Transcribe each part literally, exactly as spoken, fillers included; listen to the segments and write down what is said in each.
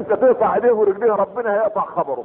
انت تقطع ايديه ورجليه ربنا هيقطع خبره.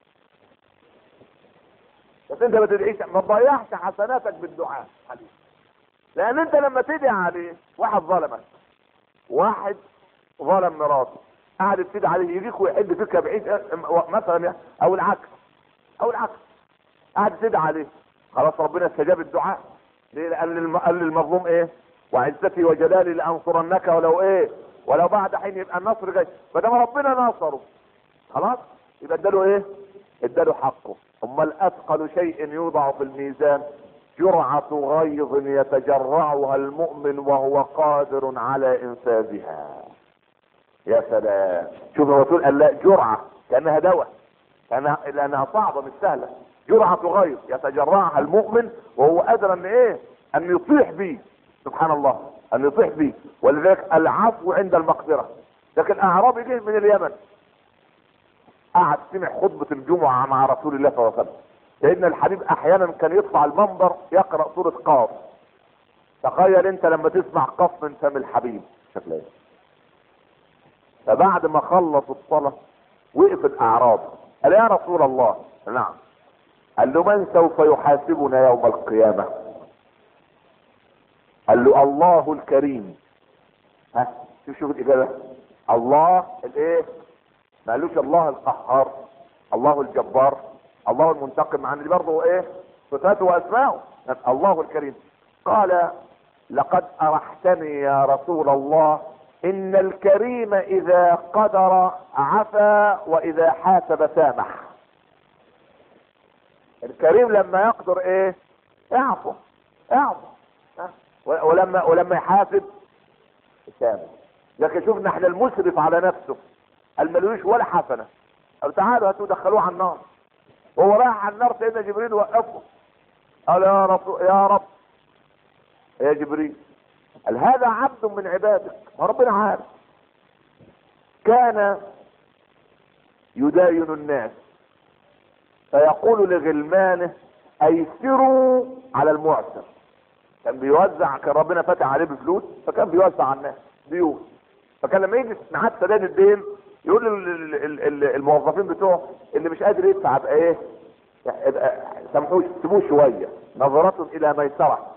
بس انت ما تدعيش، ما تضيعش حسناتك بالدعاء عليه. لان انت لما تدعي عليه، واحد ظلمك، واحد ظلم مراته، قاعد تدعي عليه يجيك ويحد فيك بعيد مثلا، او العكس او العكس، قاعد تدعي عليه، خلاص ربنا استجاب الدعاء. ليه؟ لان قال للمظلوم ايه؟ وعزتي وجلالي لانصرنك ولو ايه؟ ولو بعد حين. يبقى النصر جاي، ما دام ربنا ناصره خلاص يبقى اداله ايه؟ اداله حقه. امال اثقل شيء يوضع في الميزان جرعة غيظ يتجرعها المؤمن وهو قادر على انفاذها. يا سلام، شوف الرسول قال لا جرعة كأنها دواء، كأنها لانها صعبة مش سهلة. جرعة غيظ يتجرعها المؤمن وهو قادر ان ايه؟ ان يطيح بيه. سبحان الله، ان يطيح بيه. ولذلك العفو عند المقدرة. لكن اعرابي جه من اليمن، قعد سمع خطبة الجمعة مع رسول الله صلى الله عليه وسلم. سيدنا الحبيب احيانا كان يطلع المنبر يقرأ سورة قاف. تخيل انت لما تسمع قاف من فم الحبيب شكلها. فبعد ما خلص الصلاة وقف الاعراب قال يا رسول الله. نعم. قال له من سوف يحاسبنا يوم القيامة؟ قال له الله الكريم. ها شوف شوف الاجابة، الله الايه؟ ما قالوش الله القهار، الله الجبار، الله المنتقم، مع ان دي برضه ايه؟ صفاته واسماؤه. الله الكريم. قال لقد ارحتني يا رسول الله، ان الكريم اذا قدر عفا واذا حاسب سامح. الكريم لما يقدر ايه؟ يعفو يعفو، ولما ولما يحاسب سامح. لكن شوفنا احنا المسرف على نفسه الملوش ولا حسنه، قالوا تعالوا هاتوا دخلوه على النار، وهو رايح على النار سيدنا جبريل وقفه قال يا رب يا رب يا جبريل، قال هذا عبد من عبادك. ما ربنا عارف. كان يداين الناس فيقول لغلمانه ايسروا على المعسر. كان بيوزع، كان ربنا فاتح عليه بفلوس فكان بيوزع على الناس ديون. فكان لما يجي ميعاد سداد الدين يقول الموظفين بتوعه اللي مش قادر يدفع يبقى ايه؟ سامحوه سيبوه شويه، نظرة الى ميسره.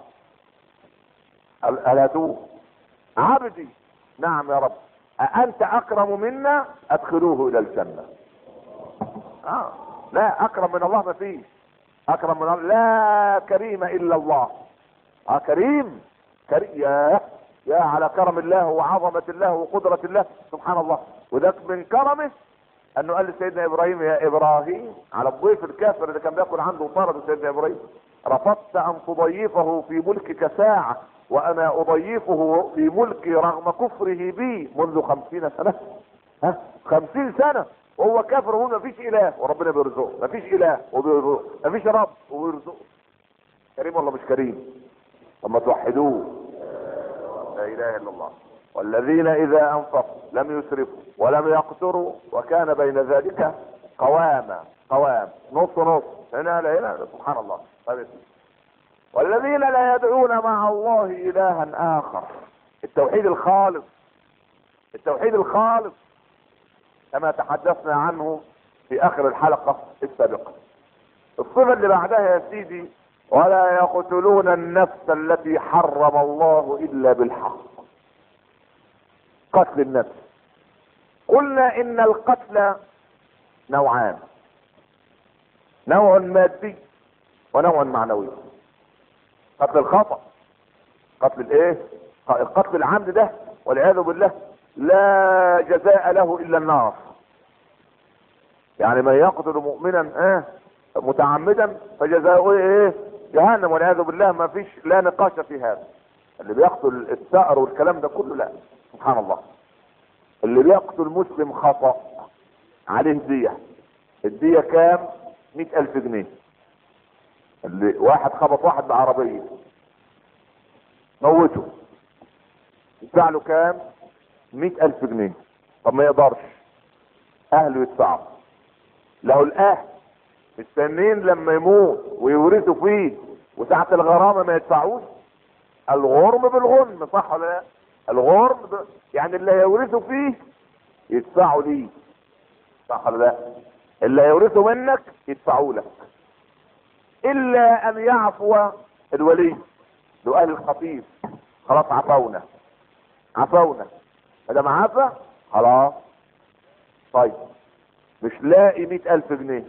ألاتوه عبدي نعم يا رب، أأنت أكرم منا؟ أدخلوه إلى الجنة. آه. لا أكرم من الله ما فيه، أكرم من الله لا كريم إلا الله. آه كريم كريم يا يا على كرم الله وعظمة الله وقدرة الله سبحان الله. وذاك من كرمه أنه قال لسيدنا إبراهيم يا إبراهيم على الضيف الكافر اللي كان بياكل عنده وطرد سيدنا إبراهيم، رفضت أن تضيفه في ملكك ساعة وانا اضيفه في ملكي رغم كفره بي منذ خمسين سنة. ها خمسين سنة وهو كافر وهو ما فيش اله وربنا بيرزقه، ما فيش اله وبيرزقه، ما فيش رب وبيرزقه. كريم ولا مش كريم؟ اما توحدوه لا اله الا الله. والذين اذا انفقوا لم يسرفوا ولم يقتروا وكان بين ذلك قواما. قوام نص نص هنا لا هنا سبحان الله. طيب والذين لا يدعون مع الله إلها آخر. التوحيد الخالص، التوحيد الخالص كما تحدثنا عنه في آخر الحلقة السابقة. الصفة اللي بعدها يا سيدي ولا يقتلون النفس التي حرم الله إلا بالحق. قتل النفس. قلنا إن القتل نوعان، نوع مادي ونوع معنوي. قتل الخطأ، قتل الايه؟ القتل العمد ده والعياذ بالله لا جزاء له الا النار. يعني من يقتل مؤمنا اه متعمدا فجزاؤه ايه؟ جهنم والعياذ بالله. ما فيش لا نقاش في هذا. اللي بيقتل الثأر والكلام ده كله لا سبحان الله. اللي بيقتل مسلم خطأ عليه دية. الدية كام؟ مئة الف جنيه. اللي واحد خبط واحد بعربية موته يدفع له كام؟ مئة الف جنيه. طب ما يقدرش اهله يدفعوا له. الاهل مستنين لما يموت ويورثوا فيه وساعة الغرامة ما يدفعوش. الغرم بالغنم صح ولا لا؟ الغرم ب... يعني اللي يورثوا فيه يدفعوا ليه. صح ولا لا؟ اللي يورثوا منك يدفعوا لك، الا ان يعفو الولي ذو اهل الخفيف. خلاص عفونا عفونا ادام عفا خلاص. طيب مش لاقي مئة الف جنيه،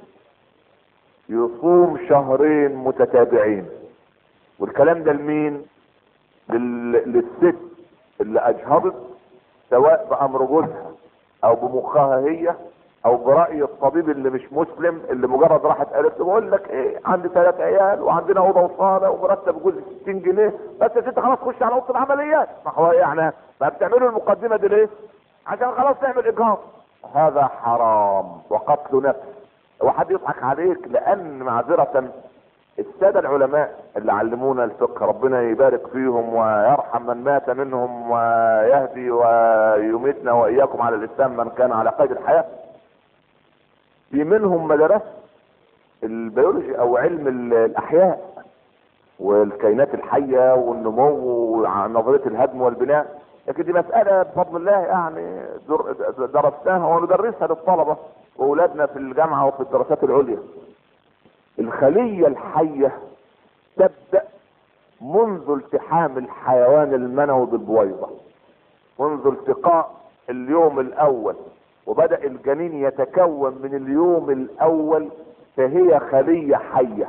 يصوم شهرين متتابعين. والكلام ده لمين؟ لل... للست اللي اجهضت، سواء بامر جوزها او بمخها هي او برأي الطبيب اللي مش مسلم، اللي مجرد راحت قالت له بقول لك ايه، عندي ثلاث عيال وعندنا اوضه وصاله ومرتب جوزي ستين جنيه، بس يا ست خلاص خش على اوضه العمليات. ما هو يعني ما بتعملوا المقدمه دي ليه؟ عشان خلاص تعمل اجهاض. هذا حرام وقتل نفس. هو حد يضحك عليك؟ لان معذره السادة العلماء اللي علمونا الفقه ربنا يبارك فيهم ويرحم من مات منهم ويهدي ويميتنا واياكم على الاسلام من كان على قيد الحياة، في منهم مدرسة البيولوجي او علم الاحياء والكائنات الحية والنمو ونظرية الهدم والبناء. لكن دي مسألة بفضل الله يعني درسناها وندرسها للطلبة واولادنا في الجامعة وفي الدراسات العليا. الخلية الحية تبدأ منذ التحام الحيوان المنوي بالبويضة، منذ التقاء اليوم الاول، وبدأ الجنين يتكون من اليوم الاول، فهي خلية حية.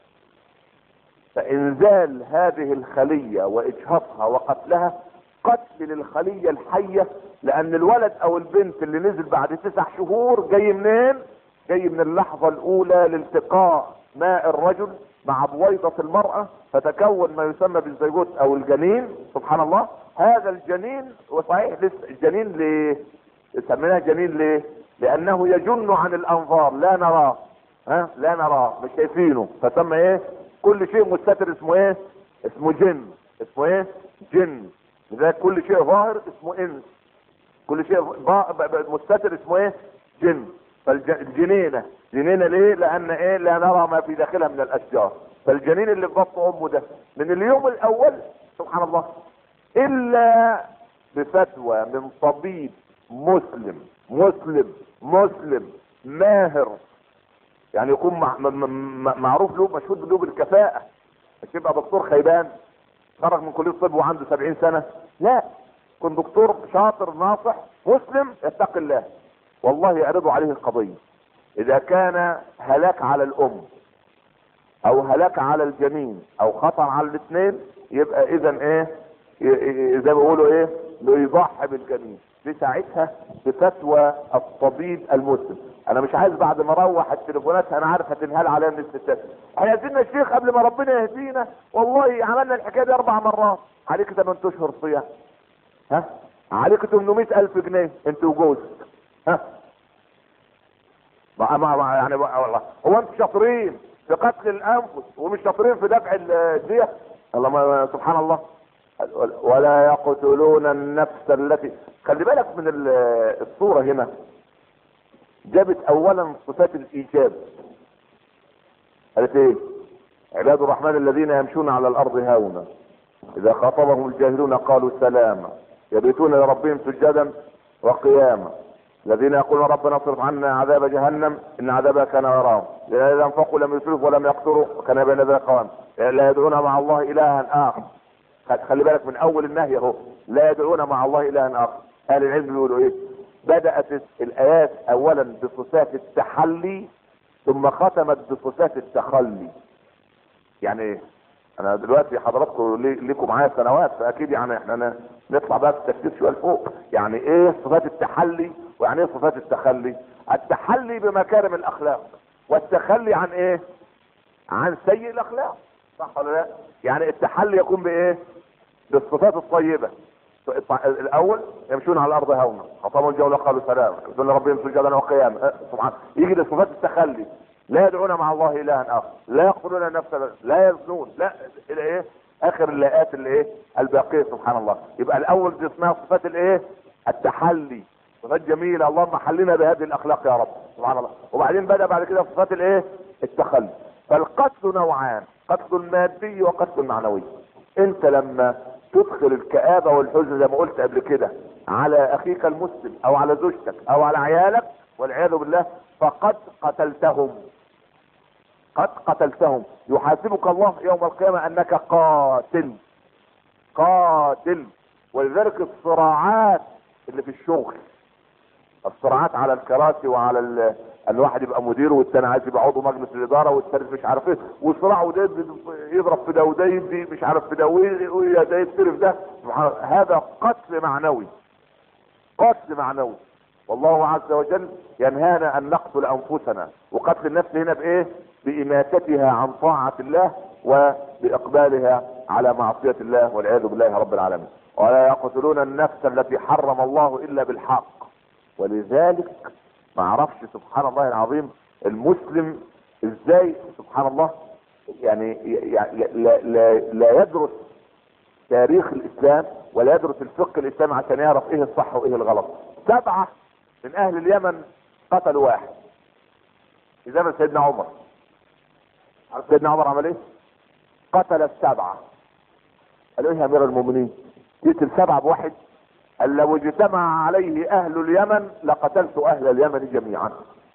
فانزال هذه الخلية واجهاضها وقتلها قتل للخلية الحية، لان الولد او البنت اللي نزل بعد تسع شهور جاي منين؟ جاي من اللحظة الاولى لالتقاء ماء الرجل مع بويضة المرأة، فتكون ما يسمى بالزيجوت او الجنين. سبحان الله. هذا الجنين وصحيح لسه الجنين ليه سميناه جنين؟ ليه؟ لانه يجن عن الانظار، لا نراه، ها لا نراه، مش شايفينه، فسمى ايه؟ كل شيء مستتر اسمه ايه؟ اسمه جن. اسمه ايه؟ جن. لذلك كل شيء ظاهر اسمه انس، كل شيء مستتر اسمه ايه؟ جن. فالجنينة جنينة ليه؟ لان ايه؟ لا نرى ما في داخلها من الاشجار. فالجنين اللي في بطن امه ده من اليوم الاول سبحان الله، الا بفتوى من طبيب مسلم مسلم مسلم ماهر، يعني يكون مع معروف له مشهود له بالكفاءة، مش يبقى دكتور خيبان خرج من كلية الطب وعنده سبعين سنة، لا، يكون دكتور شاطر ناصح مسلم يتقي الله. والله يعرضوا عليه القضية، اذا كان هلاك على الام او هلاك على الجنين او خطر على الاثنين، يبقى اذا ايه؟ زي ما بيقولوا ايه؟ يضحي بالجنين. دي ساعتها بفتوى الطبيب المسلم. انا مش عايز بعد ما اروح التليفونات انا عارف هتنهال علينا من الستات، احنا عايزين الشيخ قبل ما ربنا يهدينا والله عملنا الحكايه دي اربع مرات، عليك ثمانية اشهر صيام، ها عليك ثمانمائة الف جنيه انت وجوزك، ها ما ما يعني والله هو انتوا شاطرين في قتل الانفس ومش شاطرين في دفع الدية؟ الله ما سبحان الله. ولا يقتلون النفس التي، خلي بالك من الصورة هنا جابت اولا صفات الايجاب. قالت ايه؟ عباد الرحمن الذين يمشون على الارض هونا اذا خاطبهم الجاهلون قالوا سلاما يبيتون لربهم سجدا وقياما الذين يقولون ربنا اصرف عنا عذاب جهنم ان عذابها كان غراما اذا انفقوا لم يسرفوا ولم يقتروا وكان بين ذلك قوام لا يدعون مع الله الها اخر. خلي بالك من اول النهي اهو، لا يدعون مع الله الها اخر. اهل العلم بيقولوا ايه؟ بدات الايات اولا بصفات التحلي ثم ختمت بصفات التخلي. يعني ايه؟ انا دلوقتي حضراتكم ليكم معايا سنوات، فاكيد يعني احنا نطلع بقى في التفكير شويه لفوق. يعني ايه صفات التحلي ويعني ايه صفات التخلي؟ التحلي بمكارم الاخلاق والتخلي عن ايه؟ عن سيء الاخلاق، صح ولا لا؟ يعني التحلي يكون بايه؟ بالصفات الطيبه. الاول يمشون على الارض هونا خطبوا الجو قالوا سلام يقولون لربهم سجدا وقياما. سبحان يجي لصفات التخلي، لا يدعون مع الله الها اخر، لا يقتلون النفس، لا يزنون، لا الى ايه؟ اخر الايات اللي ايه؟ الباقيه. سبحان الله. يبقى الاول دي اسمها صفات الايه؟ التحلي، صفات جميله، اللهم حلنا بهذه الاخلاق يا رب. سبحان الله. وبعدين بدا بعد كده صفات الايه؟ التخلي. فالقتل نوعان، قتل مادي وقتل معنوي. انت لما تدخل الكآبة والحزن زي ما قلت قبل كده على اخيك المسلم او على زوجتك او على عيالك، والعياذ بالله فقد قتلتهم، قد قتلتهم. يحاسبك الله يوم القيامة انك قاتل، قاتل. ولذلك الصراعات اللي في الشغل، الصراعات على الكراسي وعلى ال... الواحد يبقى مدير والثاني عايز يبقى عضو مجلس الاداره والثالث مش عارف ايه، والصراع وده يضرب في ده وده يدي مش عارف في ده وده ده يستلف ده، هذا قتل معنوي، قتل معنوي. والله عز وجل ينهانا ان نقتل انفسنا، وقتل النفس هنا بايه؟ باماتتها عن طاعه الله وباقبالها على معصيه الله والعياذ بالله رب العالمين. ولا يقتلون النفس التي حرم الله الا بالحق. ولذلك ما عرفش سبحان الله العظيم المسلم ازاي سبحان الله يعني, يعني لا, لا, لا يدرس تاريخ الاسلام ولا يدرس الفقه الاسلامي عشان يعرف ايه الصح وايه الغلط. سبعة من اهل اليمن قتلوا واحد في زمن سيدنا عمر. عارف سيدنا عمر عمل ايه؟ قتل السبعة. قالوا ايه يا امير المؤمنين؟ يقتل سبعة بواحد؟ قال لو اجتمع عليه اهل اليمن لقتلت اهل اليمن جميعا.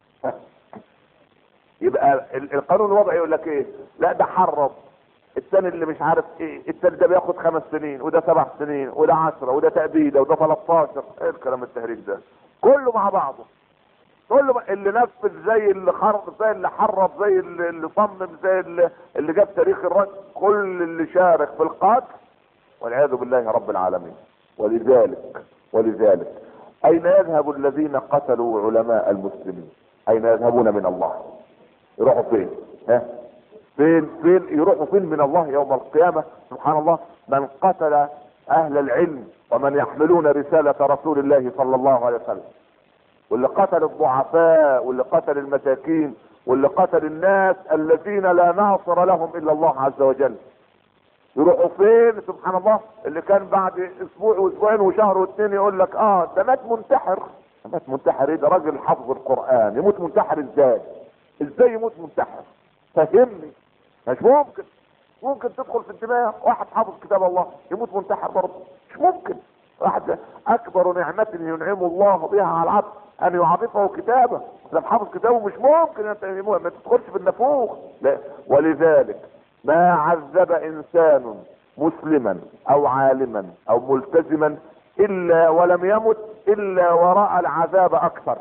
يبقى القانون الوضعي يقول لك ايه؟ لا ده حرم، الثاني اللي مش عارف ايه، الثاني ده بياخد خمس سنين وده سبع سنين وده عشرة وده تأبيده وده ثلاثة عشر. ايه الكلام التهريج ده؟ كله مع بعضه، كله اللي نفذ زي اللي خرب زي اللي حرب زي اللي, اللي صمم زي اللي, اللي جاب تاريخ الرجل، كل اللي شارك في القتل والعياذ بالله رب العالمين. ولذلك ولذلك اين يذهب الذين قتلوا علماء المسلمين؟ اين يذهبون من الله؟ يروحوا فين؟ ها؟ فين فين يروحوا فين من الله يوم القيامة؟ سبحان الله. من قتل اهل العلم ومن يحملون رسالة رسول الله صلى الله عليه وسلم، واللي قتل الضعفاء واللي قتل المساكين واللي قتل الناس الذين لا ناصر لهم الا الله عز وجل، يروحوا فين؟ سبحان الله. اللي كان بعد اسبوع واسبوعين وشهر واثنين يقول لك اه ده مات منتحر. مات منتحر ايه؟ ده راجل حافظ القرآن، يموت منتحر ازاي؟ ازاي يموت منتحر؟ فهمني. مش ممكن، ممكن تدخل في الدماغ واحد حافظ كتاب الله يموت منتحر برضه؟ مش ممكن. واحد اكبر نعمة ينعم الله بها على العبد ان يعرفه كتابه، لو حافظ كتابه مش ممكن ما تدخلش في النافوخ. لا. ولذلك ما عذب انسان مسلما او عالما او ملتزما الا ولم يمت الا وراء العذاب اكثر.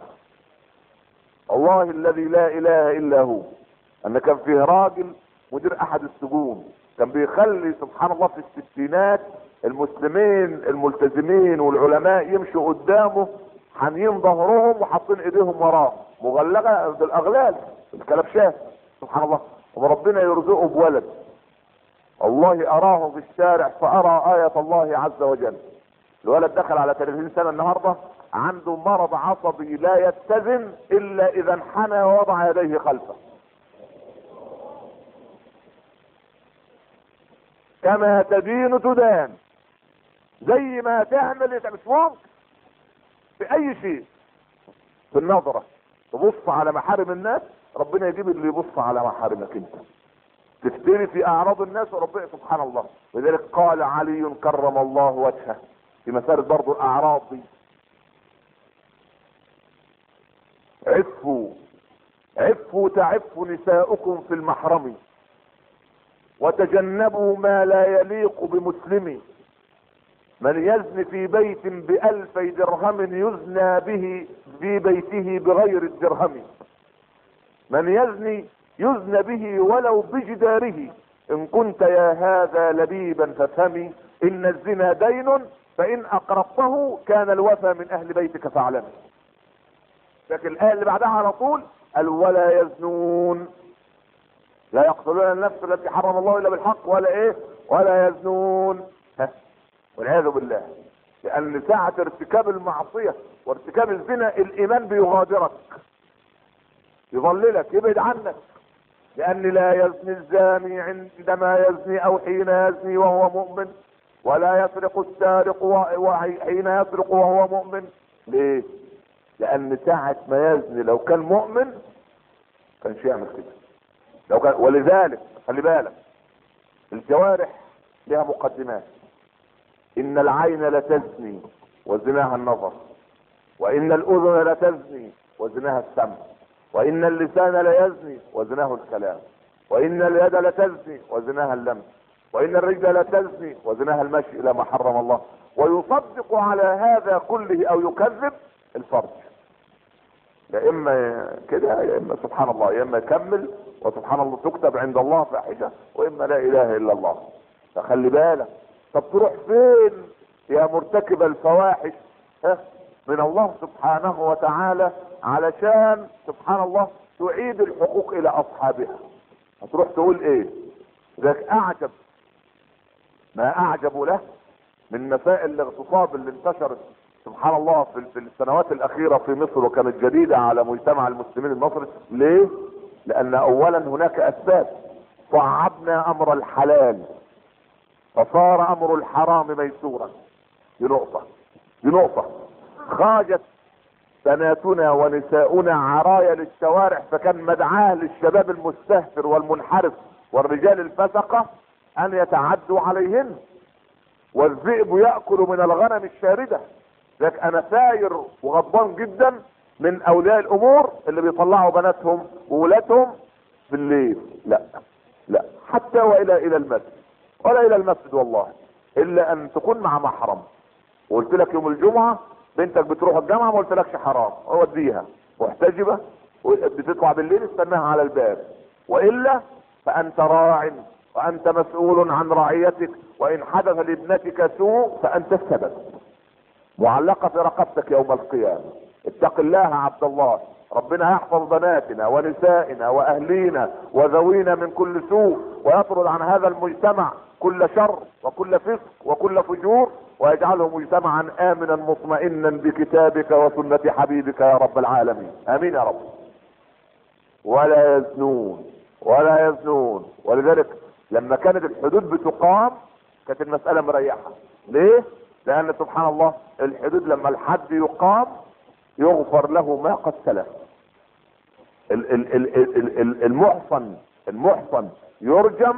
الله الذي لا اله الا هو ان كان فيه راجل مدير احد السجون كان بيخلي سبحان الله في الستينات المسلمين الملتزمين والعلماء يمشوا قدامه حانيين ظهرهم وحاطين ايديهم وراه مغلقه بالاغلال الكلبشات سبحان الله، وربنا يرزقه بولد. الله اراه في الشارع فارى آية الله عز وجل. الولد دخل على ثلاثين سنة النهارده عنده مرض عصبي لا يتزن الا اذا انحنى ووضع يديه خلفه. كما تدين تدان، زي ما تعمل مش ممكن في اي شيء. في النظرة تبص على محارم الناس ربنا يجيب اللي يبص على محارمك انت. تفتري في اعراض الناس وربنا سبحان الله. ولذلك قال علي كرم الله وجهه في مسألة برضو الاعراض دي: عفوا عفوا تعف نساؤكم في المحرم وتجنبوا ما لا يليق بمسلم. من يزن في بيت بألفي درهم يزنى به في بيته بغير الدرهم. من يزني يزنى به ولو بجداره. ان كنت يا هذا لبيبا فافهمي ان الزنا دين فان اقرضته كان الوفى من اهل بيتك فاعلمي. لكن الآية اللي بعدها على طول قال: ولا يزنون، لا يقتلون النفس التي حرم الله الا بالحق ولا ايه ولا يزنون. ها. والعياذ بالله. لان ساعة ارتكاب المعصية وارتكاب الزنا الايمان بيغادرك، يضللك، يبعد عنك. لان لا يزني الزاني عندما يزني او حين يزني وهو مؤمن، ولا يسرق السارق وحين يسرق وهو مؤمن. ليه؟ لان ساعة ما يزني لو كان مؤمن كانش يعمل كده. لو كان. ولذلك خلي بالك الجوارح لها مقدمات. ان العين لتزني وزناها النظر، وان الاذن لتزني وزناها السمع، وان اللسان ليزني وزناه الكلام، وان اليد لتزني وزناها اللمس، وان الرجل لتزني وزناها المشي الى ما حرم الله. ويصدق على هذا كله او يكذب الفرج، يا اما كده يا اما سبحان الله، يا اما يكمل وسبحان الله تكتب عند الله فاحشه، واما لا اله الا الله. فخلي بالك. طب تروح فين يا مرتكب الفواحش ها من الله سبحانه وتعالى علشان سبحان الله تعيد الحقوق الى اصحابها؟ هتروح تقول ايه؟ ذاك اعجب ما اعجب له من مسائل الاغتصاب اللي انتشرت سبحان الله في في السنوات الاخيره في مصر، وكانت جديده على مجتمع المسلمين المصري. ليه؟ لان اولا هناك اسباب. صعبنا امر الحلال فصار امر الحرام ميسورا. دي نقطه دي نقطه خرجت بناتنا ونساؤنا عرايا للشوارع، فكان مدعاه للشباب المستهتر والمنحرف والرجال الفسقه ان يتعدوا عليهن. والذئب ياكل من الغنم الشارده. لذلك انا ساير وغضبان جدا من اولياء الامور اللي بيطلعوا بناتهم وولادهم بالليل. لا لا حتى والى الى المسجد، ولا الى المسجد والله الا ان تكون مع محرم. وقلت لك يوم الجمعه بنتك بتروح الجامعه ما قلتلكش حرام، اوديها محتجبه بتطلع بالليل استناها على الباب، والا فانت راع وانت مسؤول عن رعيتك، وان حدث لابنتك سوء فانت السبب، معلقه في رقبتك يوم القيامه. اتق الله يا عبد الله، ربنا يحفظ بناتنا ونسائنا واهلينا وذوينا من كل سوء، ويطرد عن هذا المجتمع كل شر وكل فسق وكل فجور، ويجعله مجتمعا امنا مطمئنا بكتابك وسنة حبيبك يا رب العالمين. امين يا رب. ولا يزنون ولا يزنون. ولذلك لما كانت الحدود بتقام كانت المسألة مريحة. ليه؟ لان سبحان الله الحدود لما الحد يقام يغفر له ما قد سلف. المحصن المحصن يرجم،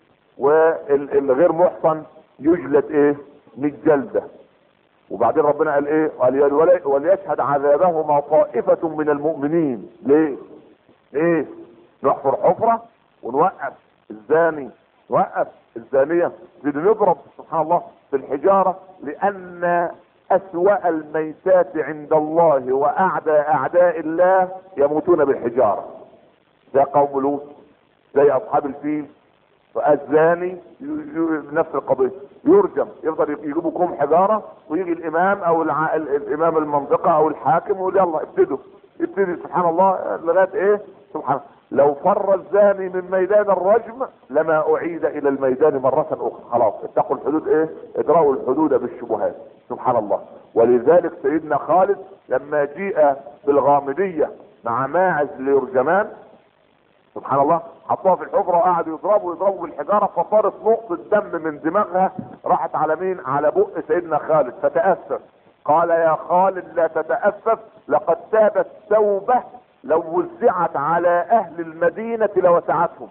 والغير محصن يجلد ايه؟ مية جلده. وبعدين ربنا قال ايه؟ قال وليشهد عذابهما طائفة من المؤمنين. ليه؟ ايه؟ نحفر حفرة ونوقف الزاني، نوقف الزانية، نضرب سبحان الله في الحجارة، لان اسوأ الميتات عند الله واعداء اعداء الله يموتون بالحجارة. زي قوم لوط، زي اصحاب الفيل. والزاني نفس القضية، يرجم، يفضل يجيبوا كوم حجارة، ويجي الامام او الع... الامام المنطقة او الحاكم ويقول يلا ابتدوا ابتدي سبحان الله لغاية ايه؟ سبحان الله. لو فر الزاني من ميدان الرجم لما اعيد الى الميدان مرة اخرى. خلاص اتقوا الحدود ايه؟ ادرأوا الحدود بالشبهات. سبحان الله. ولذلك سيدنا خالد لما جيء بالغامدية مع ماعز ليرجمان سبحان الله حطوها في الحفرة وقعدوا يضربوا يضربوا بالحجارة، فصارت نقطة دم من دماغها راحت على مين؟ على بق سيدنا خالد، فتأسف. قال يا خالد لا تتأسف، لقد تابت توبة لو وزعت على اهل المدينة لوسعتهم.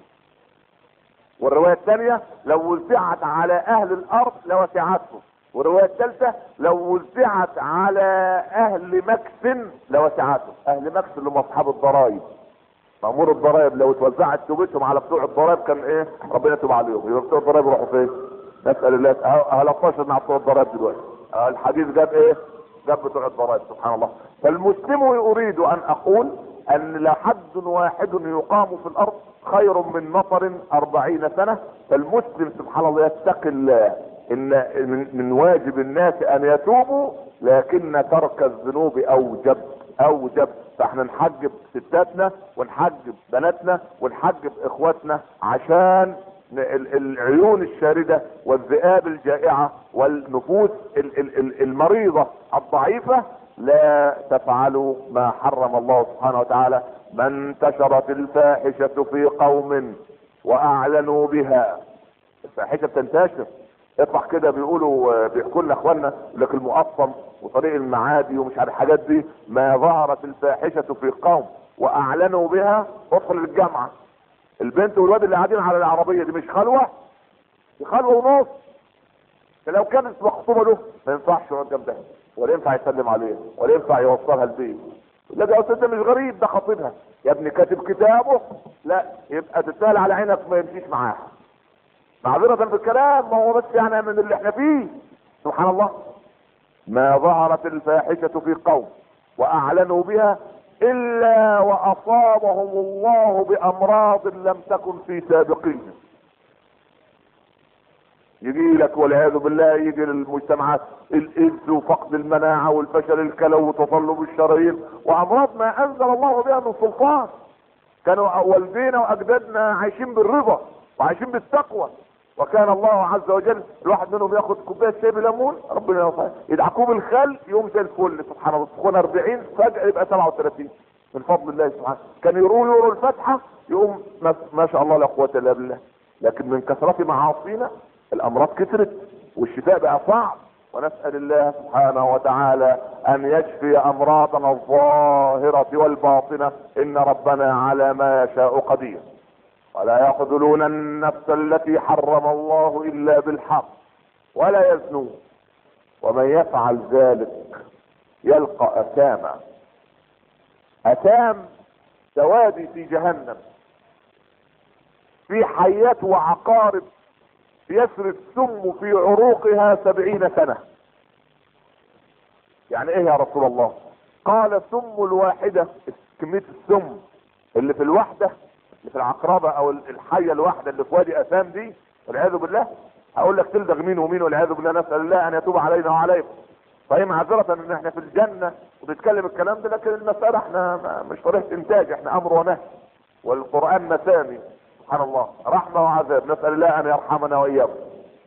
والرواية الثانية لو وزعت على اهل الارض لوسعتهم. والرواية الثالثة لو وزعت على اهل مكس لوسعتهم. اهل مكس اللي هم اصحاب الضرائب، مأمور الضرائب، لو اتوزعت توبتهم على بتوع الضرائب كان ايه؟ ربنا يتوب عليهم. يبقى بتوع الضرائب يروحوا فين؟ نسأل الله. هلطشنا مع بتوع الضرائب دلوقتي. الحديث جاب ايه؟ جاب بتوع الضرائب سبحان الله. فالمسلم اريد ان اقول ان لا حد واحد يقام في الارض خير من مطر اربعين سنة. فالمسلم سبحان الله يتقي الله. ان من واجب الناس ان يتوبوا، لكن ترك الذنوب اوجب اوجب. فاحنا نحجب ستاتنا ونحجب بناتنا ونحجب اخواتنا، عشان العيون الشاردة والذئاب الجائعة والنفوس المريضة الضعيفة لا تفعلوا ما حرم الله سبحانه وتعالى. ما انتشرت الفاحشة في قوم واعلنوا بها. الفاحشة بتنتشر، اطلع كده بيقولوا بيحكوا لنا اخواننا لك المقطم وطريق المعادي ومش عارف الحاجات دي، ما ظهرت الفاحشة في قوم واعلنوا بها. ادخل الجامعة، البنت والواد اللي قاعدين على العربية دي مش خلوة؟ دي خلوة ونص. لو كانت مخطوبة له ما ينفعش يقعد جنبها، ولا ينفع يسلم عليها، ولا ينفع يوصلها البيت، لا ده أستاذ مش غريب، ده خطيبها. يا ابني كاتب كتابه، لا يبقى تتسال على عينك ما يمشيش معاها. معذرة في الكلام، ما هو بس يعني من اللي احنا فيه. سبحان الله. ما ظهرت الفاحشة في قوم واعلنوا بها الا واصابهم الله بامراض لم تكن في سابقهم. يجي لك والعياذ بالله، يجي للمجتمعات الايدز وفقد المناعة والفشل الكلوي وتصلب الشرايين وامراض ما انزل الله بها من سلطان. كانوا والدينا واجدادنا عايشين بالرضا وعايشين بالتقوى، وكان الله عز وجل الواحد منهم ياخد كوبايه شاي بليمون ربنا يوفقه، يدعكوه بالخل يوم زي الفل سبحان الله، تكون أربعين فجاه يبقى سبعة وثلاثين من فضل الله سبحانه. كان يروح يوروا الفاتحه يقوم ما, ما شاء الله لا قوه الا بالله. لكن من كثره معاصينا الامراض كثرت والشفاء بقى صعب، ونسال الله سبحانه وتعالى ان يشفي امراضنا الظاهره والباطنه، ان ربنا على ما يشاء قدير. ولا يقتلون النفس التي حرم الله الا بالحق ولا يزنون ومن يفعل ذلك يلقى اثاما. اثام سوادي في جهنم، في حيات وعقارب يسري السم في عروقها سبعين سنة. يعني ايه يا رسول الله؟ قال سم الواحدة، كمية السم اللي في الوحدة اللي في العقربة او الحية الواحدة اللي في وادي اثام دي والعياذ بالله، هقول لك تلدغ مين ومين والعياذ بالله، نسأل الله ان يتوب علينا وعليكم. طيب معذرة ان احنا في الجنة وبنتكلم الكلام ده، لكن المسألة احنا مش طريقة انتاج، احنا امر ونهي والقرآن مسامي سبحان الله، رحمة وعذاب، نسأل الله ان يرحمنا واياكم.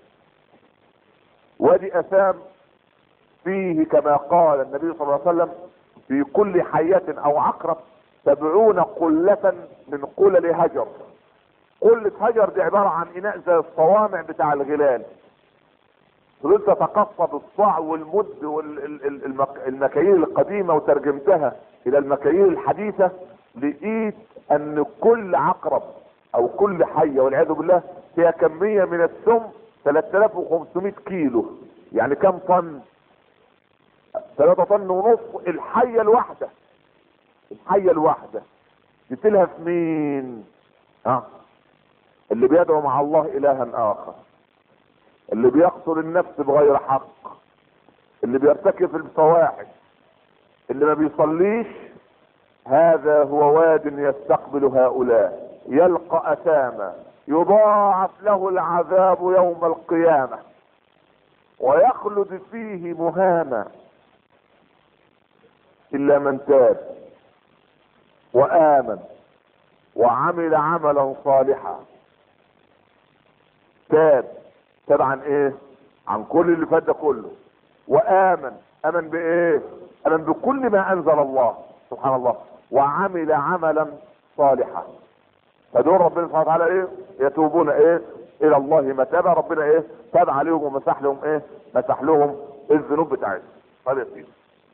وادي اثام فيه كما قال النبي صلى الله عليه وسلم في كل حية او عقرب سبعون قلة من قلل هجر. قلة هجر دي عبارة عن اناء زي الصوامع بتاع الغلال، فضلت تتقصى بالصاع والمد والمكاييل القديمة وترجمتها الى المكاييل الحديثة، لقيت ان كل عقرب او كل حية والعياذ بالله فيها كمية من السم ثلاثة آلاف وخمسمائة كيلو. يعني كم طن؟ ثلاثة طن ونص. الحية الواحدة الحية الواحدة جبتلها في مين؟ ها؟ اللي بيدعو مع الله الها اخر، اللي بيقتل النفس بغير حق، اللي بيرتكب الفواحش، اللي ما بيصليش. هذا هو واد يستقبل هؤلاء، يلقى اثاما يضاعف له العذاب يوم القيامة ويخلد فيه مهانا، الا من تاب وامن وعمل عملا صالحا. تاب تاب عن ايه؟ عن كل اللي فات ده كله. وامن امن بايه؟ امن بكل ما انزل الله سبحان الله، وعمل عملا صالحا. فدول ربنا سبحانه وتعالى ايه؟ يتوبون ايه؟ الى الله متابة. ربنا ايه؟ تاب عليهم ومسح لهم ايه؟ مسح لهم الذنوب بتاعتهم. طيب يا سيدي،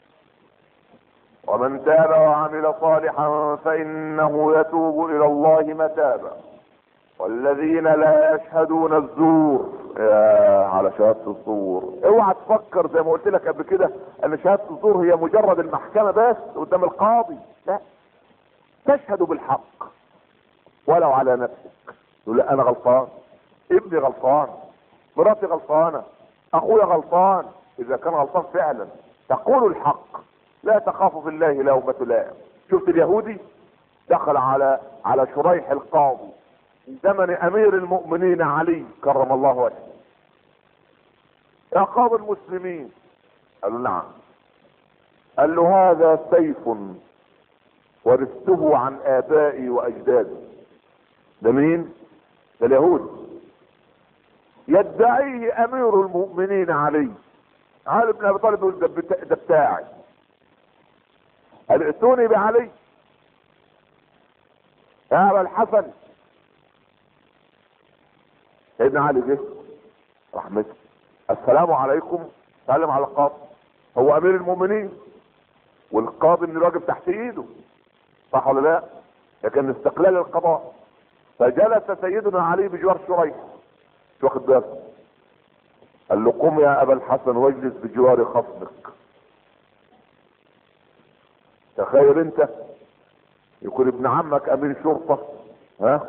ومن تاب وعمل صالحا فانه يتوب الى الله متابا والذين لا يشهدون الزور. يا على شهادة الزور، اوعى تفكر زي ما قلت لك قبل كده ان شهادة الزور هي مجرد المحكمة بس قدام القاضي، لا، تشهد بالحق ولو على نفسك. تقول لا انا غلطان، ابني غلطان، مراتي غلطانة، اخويا غلطان. اذا كان غلطان فعلا تقول الحق، لا تخاف في الله لومة لائم. شفت اليهودي دخل على على شريح القاضي في زمن امير المؤمنين علي كرم الله وجهه، يا قاضي المسلمين. قالوا نعم. قال له هذا سيف ورثته عن ابائي واجدادي. ده مين؟ ده اليهود يدعيه امير المؤمنين علي. علي بن ابي طالب يقول ده بتاعي. قال ائتوني بعلي يا ابا الحسن. سيدنا علي جه راح مسك السلام عليكم، سلم على القاضي. هو امير المؤمنين والقاضي من الواجب تحت ايده، صح ولا لا؟ لكن استقلال القضاء. فجلس سيدنا علي بجوار شريح، مش واخد باله. قال له قم يا ابا الحسن واجلس بجوار خصمك. تخيل انت يكون ابن عمك امين شرطة، ها؟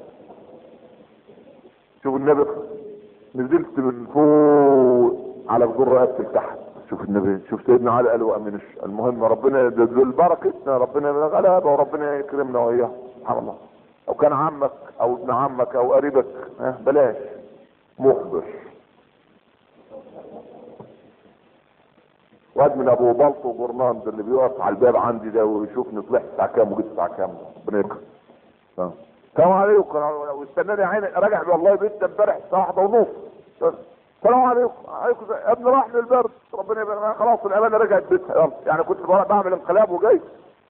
شوف النبي نزلت من فوق على جدور رقبتي تحت، شوف النبي، شوف سيدنا علي قال وامين. المهم ربنا يدل بركتنا، ربنا غلبه وربنا يكرمنا وإياه. سبحان الله. لو كان عمك او ابن عمك او قريبك، ها بلاش مخبر. واد من ابو بلط وجرنان اللي بيقف على الباب عندي ده ويشوفني طلعت الساعه كام وجيت الساعه كام، ربنا يكرم. السلام عليكم، واستناني عيني راجع والله بيت امبارح الساعه واحدة ونص. السلام عليكم. عليكم يا ابني راح للبرد، ربنا يبارك. خلاص الامانه رجعت بيتها، يلا يعني كنت بعمل انقلاب وجاي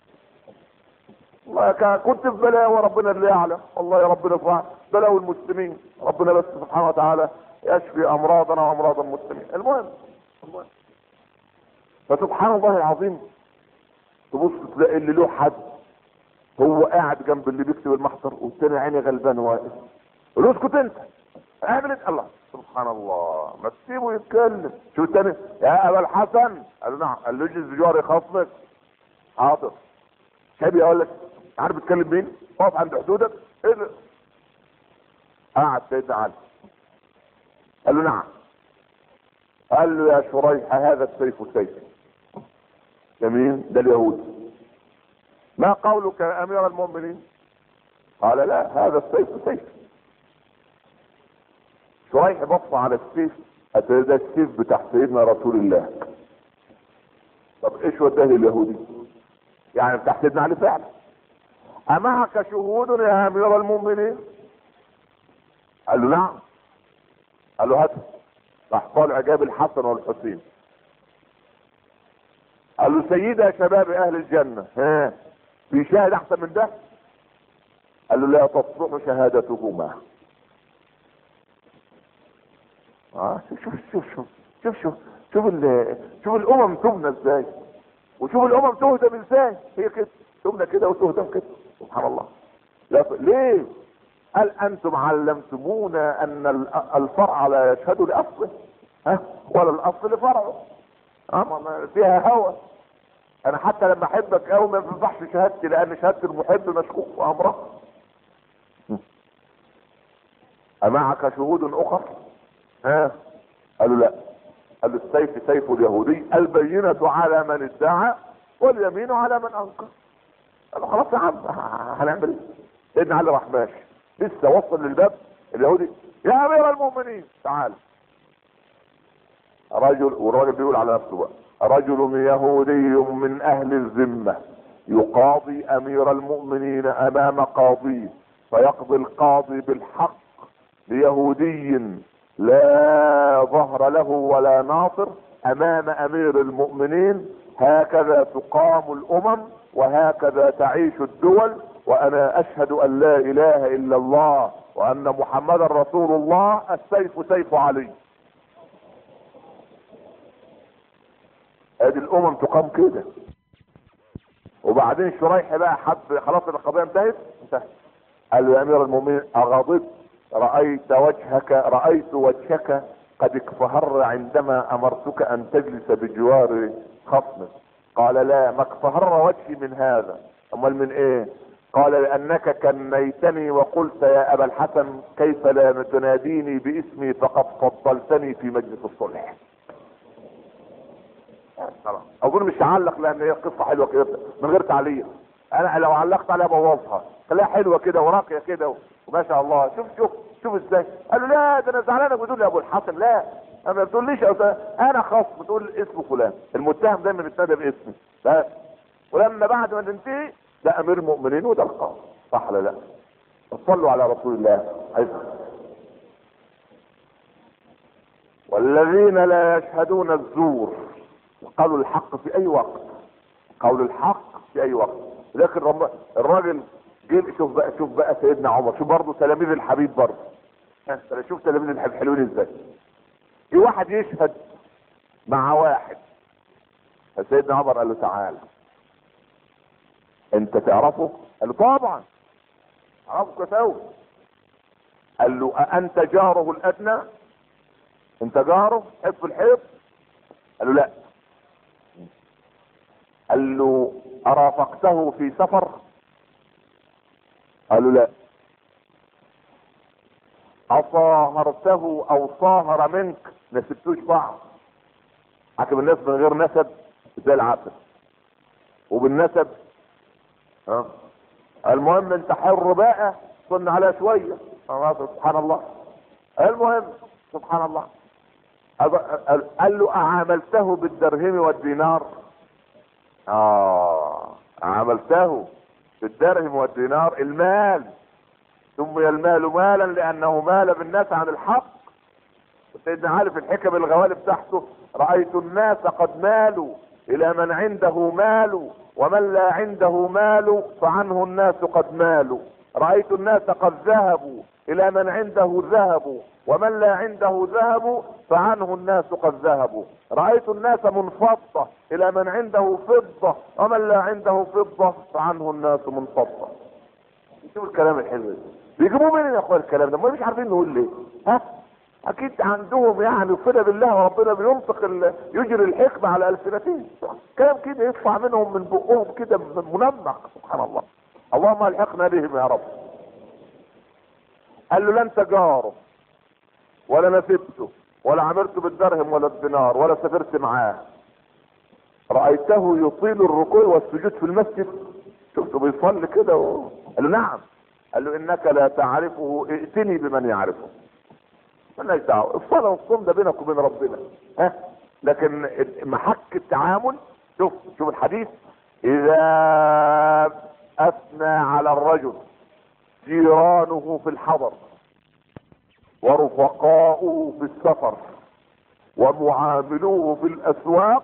والله كنت في بلاوي وربنا اللي يعلم. والله يا ربنا يفرح بلاوي المسلمين، ربنا بس سبحانه وتعالى يشفي امراضنا وامراض المسلمين. المهم المهم فسبحان الله العظيم، تبص تلاقي اللي له حد هو قاعد جنب اللي بيكتب المحضر والتاني عيني غلبان واقف. قول له اسكت انت، اعمل انت. الله سبحان الله، ما تسيبه يتكلم. شو التاني؟ يا ابا الحسن. قال له نعم. قال له اجلس بجواري خصمك. حاضر. شايف يقول لك عارف بتكلم مين؟ اقف عند حدودك. ايه ده؟ قعد سيدنا علي. قال له نعم. قال له يا شريح هذا السيف سيفي. يمين ده اليهود. ما قولك يا امير المؤمنين؟ قال لا هذا السيف سيفي. شريح بص على السيف، ده السيف بتاع سيدنا رسول الله. طب ايش وداه اليهودي؟ يعني بتاع سيدنا علي فعلا. امعك شهود يا امير المؤمنين؟ قال له نعم. قال له هات. راح طالع جاب الحسن والحسين. قال له سيدة شباب اهل الجنة، ها في شاهد احسن من ده؟ قال له لا تصلح شهادتهما. اه شوف شوف شوف شوف شوف شوف شوف, شوف الامم تبنى ازاي، وشوف الامم تهدم ازاي. هي كده تبنى كده وتهدم كده. سبحان الله. لا ليه؟ قال انتم علمتمونا ان الفرع لا يشهد لاصله، ها ولا الاصل لفرعه. اه فيها هوى. انا حتى لما احبك قوي ما ينفعش شهادتي، لان شهاده المحب مشكوك في امره. امعك شهود اخر؟ ها قالوا لا. قال السيف سيف اليهودي، البينة على من ادعى واليمين على من انكر. قالوا خلاص يا عم هنعمل ايه؟ سيدنا علي راح ماشي، لسه وصل للباب اليهودي. يا امير المؤمنين تعال. رجل، والراجل بيقول على نفسه بقى، رجل يهودي من اهل الذمة يقاضي امير المؤمنين امام قاضيه، فيقضي القاضي بالحق ليهودي لا ظهر له ولا ناصر امام امير المؤمنين. هكذا تقام الامم وهكذا تعيش الدول، وانا اشهد ان لا اله الا الله وان محمدا رسول الله. السيف سيف علي. ادي الامم تقام كده. وبعدين شريح بقى حب خلاص القضيه انتهت انتهت. قال له يا امير المؤمنين اغضبت؟ رأيت وجهك رأيت وجهك قد اكفهر عندما امرتك ان تجلس بجوار خصمك. قال لا، ما اكفهر وجهي من هذا. امال من ايه؟ قال لانك كنيتني وقلت يا ابا الحسن كيف لا تناديني باسمي فقد فضلتني في مجلس الصلح. اظن مش هعلق لان هي قصه حلوه كده من غير تعليق. انا لو علقت عليها بوظها، خليها حلوه كده وراقيه كده وما شاء الله. شوف شوف شوف ازاي. قال له لا ده انا زعلانك بتقول لي يا ابو الحسن. لا انا ما بتقوليش انا خاص، بتقول اسم فلان. المتهم دايما بيتنادى باسمي بس. ولما بعد ما تنتهي ده امير المؤمنين وده القاضي، صح ولا لا؟ صلوا على رسول الله. والذين لا يشهدون الزور قالوا الحق في اي وقت. قول الحق في اي وقت. لكن الراجل جيل. شوف بقى شوف بقى سيدنا عمر، شوف برضه تلاميذ الحبيب برضه. شوف تلاميذ الحبيب حلوين ازاي. في واحد يشهد مع واحد، فسيدنا عمر قال له تعالى انت تعرفه؟ قال له طبعا اعرفه كساوي. قال له أأنت جاره الادنى؟ انت جاره حب الحب؟ قال له لا. قال له ارافقته في سفر؟ قالوا لا. اصاهرته او صاهر منك؟ ما سبتوش بعض. حكم الناس من غير نسب زي العسل، وبالنسب ها. المهم انت حر بقى، صن عليها شويه. سبحان الله. المهم سبحان الله، قال له اعاملته بالدرهم والدينار؟ اه عاملته بالدرهم والدينار. المال سمي المال مالا لانه مال بالناس عن الحق. سيدنا عارف الحكم الغوالب تحته: رأيت الناس قد مالوا الى من عنده مال، ومن لا عنده مال فعنه الناس قد مالوا. رأيت الناس قد ذهبوا الى من عنده ذهب، ومن لا عنده ذهب فعنه الناس قد ذهبوا. رأيت الناس منفضة الى من عنده فضة، ومن لا عنده فضة فعنه الناس منفضة. شوف الكلام الحلو ده بيجيبوه منين يا اخويا؟ الكلام ده ما مش عارفين نقول ليه. ها اكيد عندهم يعني صلة بالله، وربنا بينطق ال... يجري الحكمة على السنتين. كلام كده يطلع منهم من بقهم كده منمق. سبحان الله. اللهم الحقنا بهم يا رب. قال له لا انت جاره، ولا انا سبته، ولا عملته بالدرهم ولا الدينار، ولا سافرت معاه. رأيته يطيل الركوع والسجود في المسجد؟ شفته بيصلي كده و... قال له نعم. قال له انك لا تعرفه، ائتني بمن يعرفه. مالناش دعوه، الصلاه والصوم ده بينك وبين ربنا. ها لكن محك التعامل. شوف شوف الحديث: اذا اثنى على الرجل جيرانه في الحضر، ورفقاؤه في السفر، ومعاملوه في الاسواق،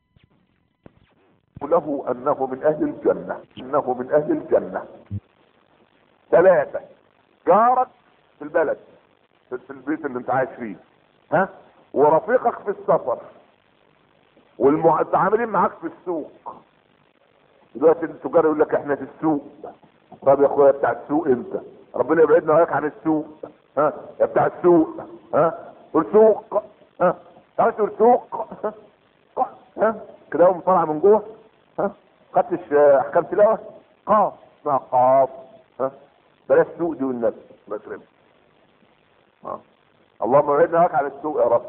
له انه من اهل الجنه، انه من اهل الجنه. ثلاثه: جارك في البلد، في البيت اللي انت عايش فيه، ها، ورفيقك في السفر، والمتعاملين معاك في السوق. دلوقتي التجار يقول لك احنا في السوق. طب يا اخويا بتاع السوق انت، ربنا يبعدنا وياك عن السوق. ها يا بتاع السوق، ها قول سوق، ها تعرف تقول سوق، ها كده هو طالع من جوه. ها خدتش احكام تلاوه؟ قاف اسمها قاف. ها بلاش سوق دي والنبي ما تكرمش. ها اللهم ابعدنا وياك عن السوق يا رب.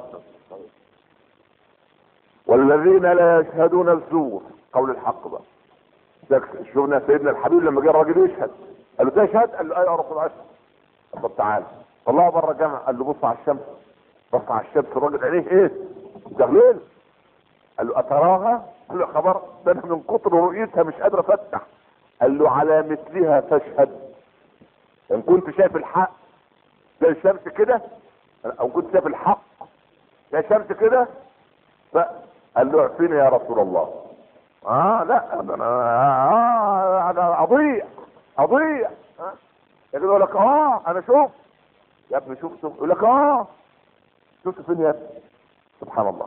والذين لا يشهدون الزور، قول الحق بقى. شفنا سيدنا الحبيب لما جه الراجل يشهد، قال له تشهد؟ قال له ايوه يا رسول الله اشهد. طب تعالى طلعه بره الجامع، قال له بص على الشمس. بص على الشمس، الراجل عينيه ايه؟ زغلول. قال له اتراها؟ قال له خبر ده انا من كتر رؤيتها مش قادر افتح. قال له على مثلها فاشهد. ان كنت شايف الحق زي الشمس كده، او كنت شايف الحق زي الشمس كده، فقال له اعفيني يا رسول الله. اه لا انا اه انا اضيع اضيع. ها يقول لك اه انا شوف يا ابني، شوف شوف يقول لك اه شفت فين يا ابني؟ سبحان الله.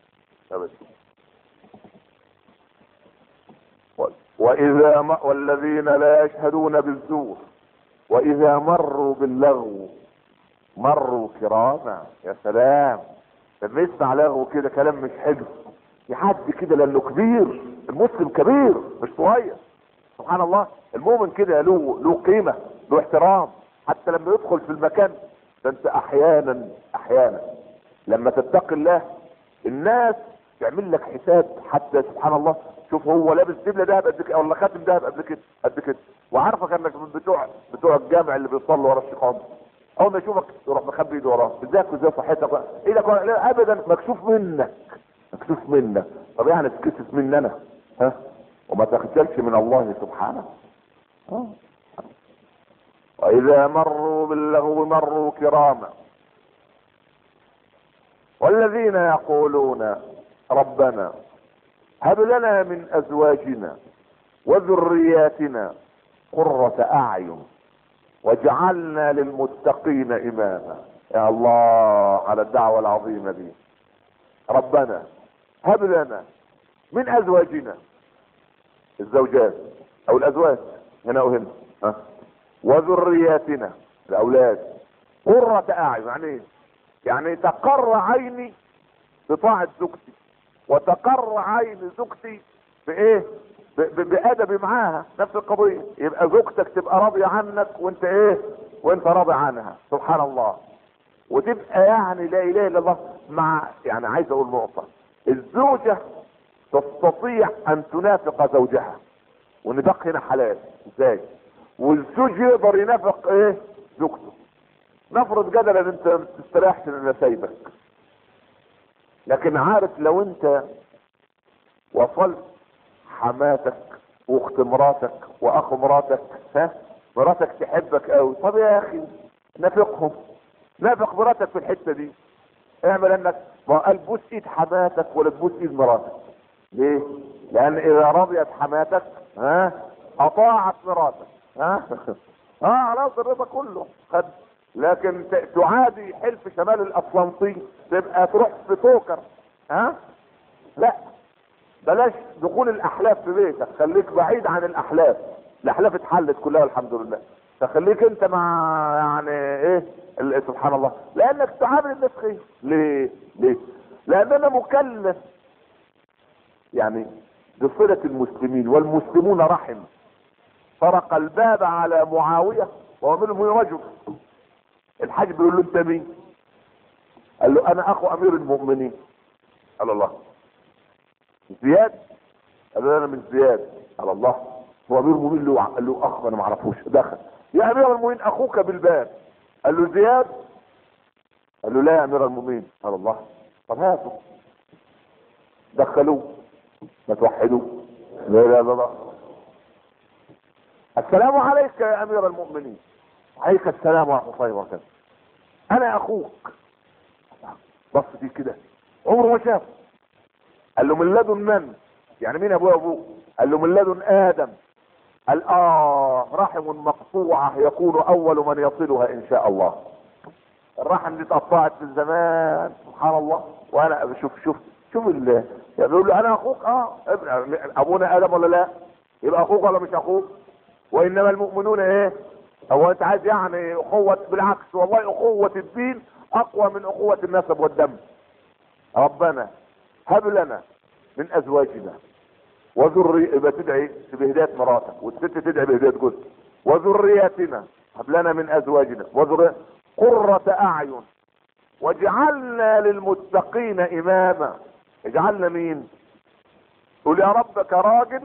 واذا م... والذين لا يشهدون بالزور واذا مروا باللغو مروا كراما. يا سلام لما يسمع لغو كده كلام مش حلو يحد كده، لانه كبير. المسلم كبير مش صغير. سبحان الله. المؤمن كده له له قيمه، له احترام، حتى لما يدخل في المكان ده. انت احيانا احيانا لما تتقي الله الناس تعمل لك حساب. حتى سبحان الله، شوف هو لابس دبله دهب قد كده ولا خاتم دهب قد كده قد كده، وعارفك انك من بتوع بتوع الجامع اللي بيصلوا ورا الشيخ عمر. اول ما يشوفك يروح مخبي ايده وراه. ازيك وازاي صحتك؟ ايه لك؟ لا ابدا، مكشوف منك مكشوف منك. طب يعني تكسف مني انا؟ ها وما تخجلش من الله سبحانه. ها واذا مروا باللغو مروا كراما. والذين يقولون ربنا هب لنا من ازواجنا وذرياتنا قرة اعين واجعلنا للمتقين اماما. يا الله على الدعوة العظيمة دي. ربنا هب لنا من ازواجنا، الزوجات او الازواج هنا وهنا، ها وذرياتنا الاولاد قرة اعين. يعني ايه؟ يعني تقر عيني بطاعة زوجتي، وتقر عين زوجتي في ايه ب- ب- بأدبي معاها. نفس القضية، يبقى زوجتك تبقى راضية عنك وانت ايه وانت راضي عنها. سبحان الله. وتبقى يعني لا اله الا الله. مع يعني عايز اقول نقطة، الزوجة تستطيع ان تنافق زوجها، والنفاق هنا حلال. ازاي؟ والزوج يقدر ينافق ايه زوجته. نفرض جدلا انت ما تستريحش ان انا سايبك، لكن عارف لو انت وصلت حماتك واخت مراتك واخو مراتك، ها مراتك تحبك قوي، طب يا اخي نافقهم، نافق مراتك في الحته دي. اعمل انك ما قال بوس ايد حماتك ولا تبوس ايد مراتك. ليه؟ لان اذا رضيت حماتك ها اطاعت مراتك. ها اه خلاص الرضا كله خد. لكن ت- تعادي حلف شمال الاطلنطي، تبقى تروح في توكر. ها لا، بلاش دخول الاحلاف في بيتك، خليك بعيد عن الاحلاف. الاحلاف اتحلت كلها والحمد لله. فخليك انت مع يعني ايه ال- سبحان الله، لانك تعامل الناس خير. ليه؟ ليه؟ لان انا مكلف يعني بصلة المسلمين، والمسلمون رحم. طرق الباب على معاوية وهو منهم رجل. الحاج بيقول له انت مين؟ قال له انا اخو امير المؤمنين. قال الله زياد؟ قال له انا من زياد. قال الله هو امير المؤمنين له؟ قال له اخ انا ما اعرفوش. دخل يا امير المؤمنين اخوك بالباب. قال له زياد؟ قال له لا يا امير المؤمنين. قال الله طب هاتوا. دخلوه. ما توحدوه. لا لا لا لا. السلام عليك يا امير المؤمنين. عليك السلام ورحمه الله وبركاته. انا اخوك. بص فيه كده عمره ما شافه. قال له من لدن من؟ يعني مين ابوه ابوه؟ قال له من لدن ادم. قال اه رحم مقطوعه يكون اول من يصلها ان شاء الله. الرحم دي اتقطعت من زمان سبحان الله. وانا شوف شوف شوف ال بيقول له انا اخوك. اه ابن ابونا ادم ولا لا؟ يبقى اخوك ولا مش اخوك؟ وانما المؤمنون ايه؟ هو انت عايز يعني اخوة؟ بالعكس والله اخوة الدين اقوى من اخوة النسب والدم. ربنا هب لنا من ازواجنا وذري يبقى تدعي بهداية مراتك، والست تدعي بهداية جوزها. وذرياتنا هب لنا من ازواجنا وذرياتنا قرة اعين واجعلنا للمتقين اماما. اجعلنا مين؟ قول يا رب كراجل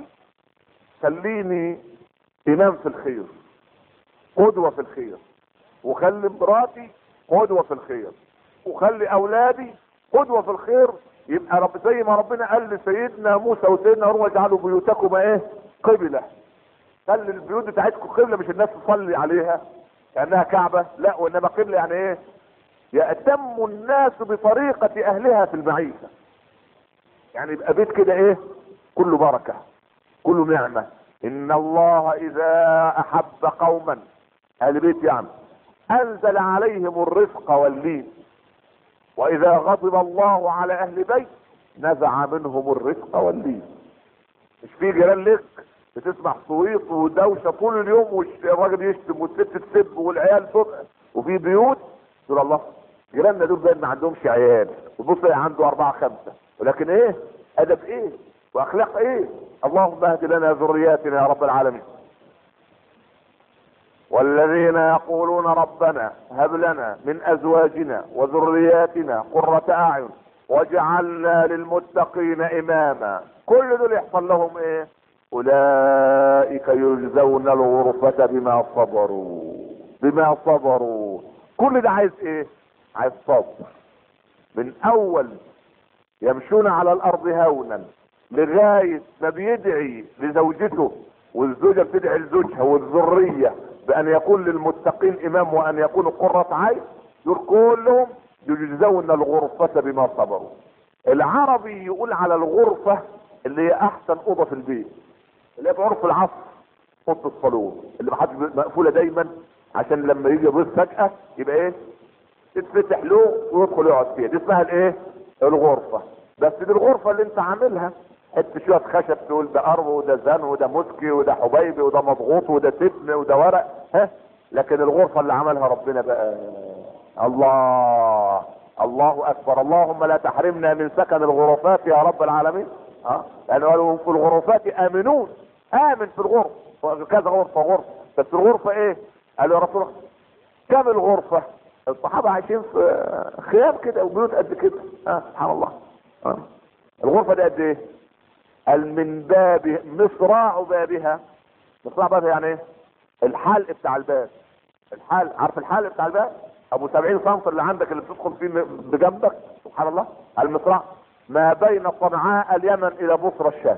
خليني امام في الخير، قدوة في الخير، وخلي مراتي قدوة في الخير، وخلي اولادي قدوة في الخير. يبقى رب زي ما ربنا قال لسيدنا موسى وسيدنا هارون واجعلوا بيوتكم ايه قبلة. خلي البيوت بتاعتكم قبلة، مش الناس تصلي عليها كأنها كعبة، لا وانما قبلة يعني ايه؟ يأتم الناس بطريقة اهلها في المعيشة. يعني يبقى بيت كده ايه كله بركة كله نعمة. ان الله اذا احب قوما، اهل بيت يعني، انزل عليهم الرفق واللين. واذا غضب الله على اهل بيت نزع منهم الرفق واللين. مش في جيران لك بتسمع صويت ودوشه طول اليوم والراجل يشتم والست تسب والعيال تبقى، وفي بيوت تقول الله جيراننا دول باين ما عندهمش عيال، وبص عنده اربعه خمسه، ولكن ايه ادب ايه واخلاق ايه. اللهم اهد لنا ذرياتنا يا رب العالمين. والذين يقولون ربنا هب لنا من ازواجنا وذرياتنا قرة اعين واجعلنا للمتقين اماما. كل دول يحصل لهم ايه؟ اولئك يجزون الغرفة بما صبروا بما صبروا. كل ده عايز ايه؟ عايز صبر. من اول يمشون على الارض هونا لغاية ما بيدعي لزوجته والزوجة بتدعي لزوجها والذرية بان يكون للمتقين امام وان يكونوا قرة عين، دول كلهم يجزون الغرفة بما صبروا. العربي يقول على الغرفة اللي هي احسن اوضة في البيت، اللي هي في عرف العصر اوضة الصالون اللي محدش مقفولة دايما عشان لما يجي ضيف فجأة يبقى ايه تتفتح له ويدخل يقعد فيها. دي اسمها الايه الغرفة. بس دي الغرفة اللي انت عاملها حته شويه خشب تقول ده ارو وده زن وده مسكي وده حبيبي وده مضغوط وده تبن وده ورق، ها. لكن الغرفه اللي عملها ربنا بقى الله الله اكبر. اللهم لا تحرمنا من سكن الغرفات يا رب العالمين. اه يعني قالوا في الغرفات امنون، امن في الغرفه، كذا غرفه غرفه، بس الغرفه ايه؟ قالوا يا رسول الله كم الغرفه؟ الصحابه عايشين في خيام كده وبيوت قد كده، اه سبحان الله. آه. الغرفه دي قد ايه؟ قال من باب مصراع بابها. مصراع بابها يعني ايه؟ الحلق بتاع الباب. الحلق، عارف الحلق بتاع الباب ابو سبعين سنتي اللي عندك اللي بتدخل فيه بجنبك، سبحان الله. المصراع ما بين صنعاء اليمن الى بصرى الشام.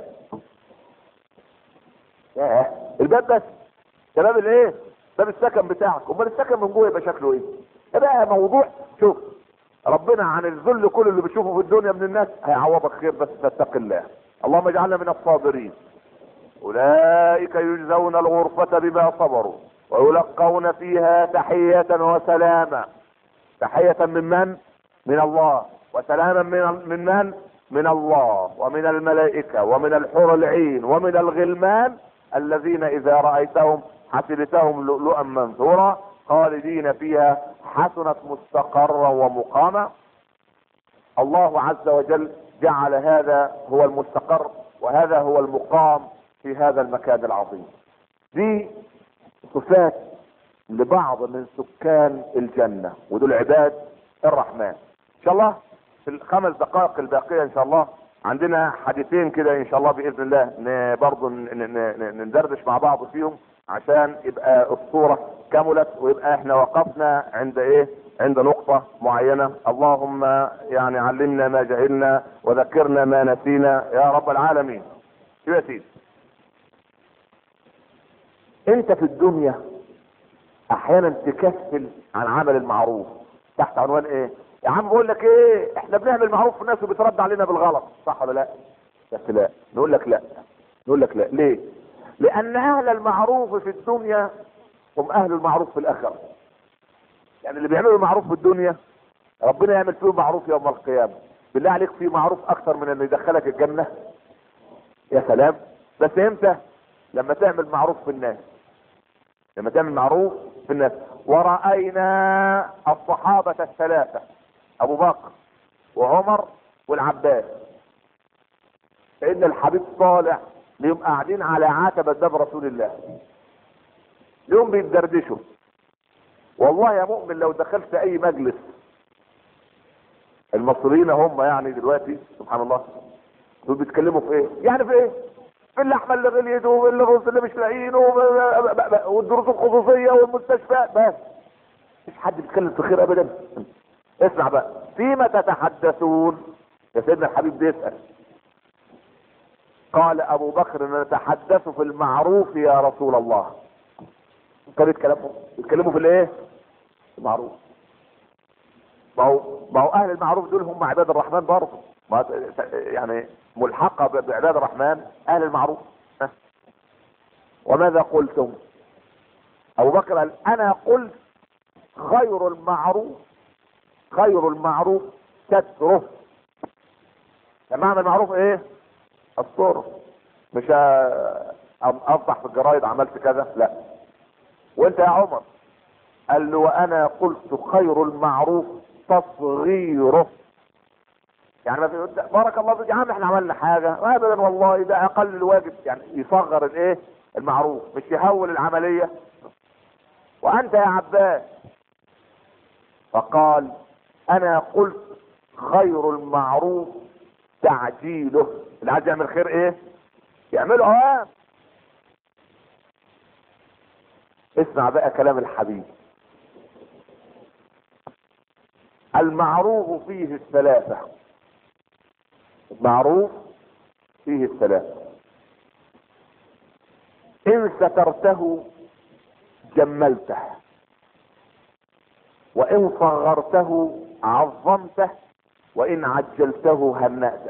ياه الباب بس، ده باب الايه؟ باب السكن بتاعك. امال السكن من جوه يبقى شكله ايه؟ ده بقى موضوع. شوف ربنا عن الذل كل اللي بيشوفه في الدنيا من الناس هيعوضك خير، بس تتق الله. اللهم اجعلنا من الصابرين. اولئك يجزون الغرفة بما صبروا ويلقون فيها تحية وسلاما. تحية من من؟ من الله. وسلاما من من من؟ من الله ومن الملائكة ومن الحور العين ومن الغلمان الذين اذا رأيتهم حسبتهم لؤلؤا منثورا خالدين فيها حسنت مستقرا ومقاما. الله عز وجل جعل هذا هو المستقر وهذا هو المقام في هذا المكان العظيم. دي صفات لبعض من سكان الجنة، ودول عباد الرحمن. ان شاء الله في الخمس دقائق الباقية ان شاء الله عندنا حديثين كده ان شاء الله باذن الله برضه ندردش مع بعض فيهم عشان يبقى الصورة كملت ويبقى احنا وقفنا عند ايه؟ عند نقطة معينة. اللهم يعني علمنا ما جهلنا وذكرنا ما نسينا يا رب العالمين. يا سيدي انت في الدنيا احيانا تكسل عن عمل المعروف تحت عنوان ايه؟ يا عم بقول لك ايه، احنا بنعمل معروف في الناس وبيترد علينا بالغلط، صح ولا لا؟ بس لا، نقول لك لا، نقول لك لا. ليه؟ لان اهل المعروف في الدنيا هم اهل المعروف في الاخره. يعني اللي بيعملوا المعروف في الدنيا ربنا يعمل فيهم معروف يوم القيامه. بالله عليك في معروف اكتر من انه يدخلك الجنه؟ يا سلام. بس امتى؟ لما تعمل معروف في الناس. لما تعمل معروف في الناس. ورأينا الصحابة الثلاثة ابو بكر وعمر والعباس. فإن الحبيب طالع ليهم قاعدين على عتبة باب رسول الله، ليهم بيتدردشوا. والله يا مؤمن لو دخلت اي مجلس، المصريين هم يعني دلوقتي سبحان الله دول بيتكلموا في ايه؟ يعني في ايه؟ في اللحمه اللي غليت والرز اللي مش لاقيينه والدروس الخصوصيه والمستشفيات، بس مفيش حد بيتكلم في خير ابدا. اسمع بقى، فيما تتحدثون يا سيدنا الحبيب بيسأل. قال ابو بكر نتحدث في المعروف يا رسول الله. كانوا يتكلموا يتكلموا في الايه؟ المعروف. ما هو ما هو اهل المعروف دول هم عباد الرحمن برضه، يعني ملحقه بعباد الرحمن اهل المعروف. وماذا قلتم؟ ابو بكر قال انا قلت خير المعروف خير المعروف ستره. لما اعمل معروف ايه؟ الصور. مش افضح في الجرايد عملت كذا، لا. وانت يا عمر؟ قال له وانا قلت خير المعروف تصغيره. يعني ما في بارك الله فيك يا عم احنا عملنا حاجه ابدا والله، ده اقل الواجب. يعني يصغر الايه؟ المعروف، مش يهول العمليه. وانت يا عباس؟ فقال انا قلت خير المعروف تعجيله. اللي عايز يعمل خير ايه؟ يعمله. اه اسمع بقى كلام الحبيب. المعروف فيه الثلاثة. المعروف فيه الثلاثة. ان سترته جملته، وان صغرته عظمته، وان عجلته هنأته.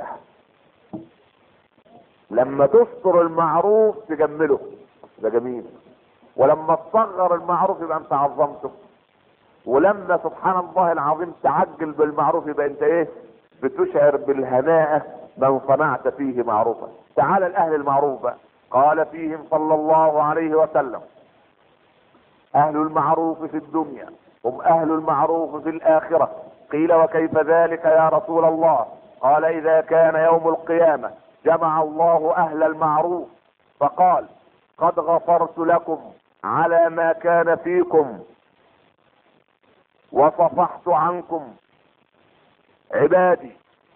لما تستر المعروف تجمله، ده جميل. ولما تصغر المعروف يبقى انت عظمته. ولما سبحان الله العظيم تعجل بالمعروف يبقى انت ايه؟ بتشعر بالهناءة من صنعت فيه معروفا. تعال الاهل المعروف بقى. قال فيهم صلى الله عليه وسلم اهل المعروف في الدنيا هم اهل المعروف في الاخرة. قيل وكيف ذلك يا رسول الله؟ قال اذا كان يوم القيامة جمع الله اهل المعروف فقال قد غفرت لكم على ما كان فيكم وصفحت عنكم عبادي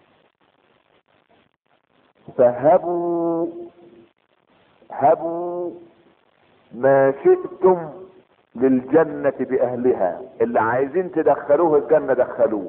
فهبوا هبوا ما شئتم للجنة بأهلها. اللي عايزين تدخلوه الجنة دخلوه.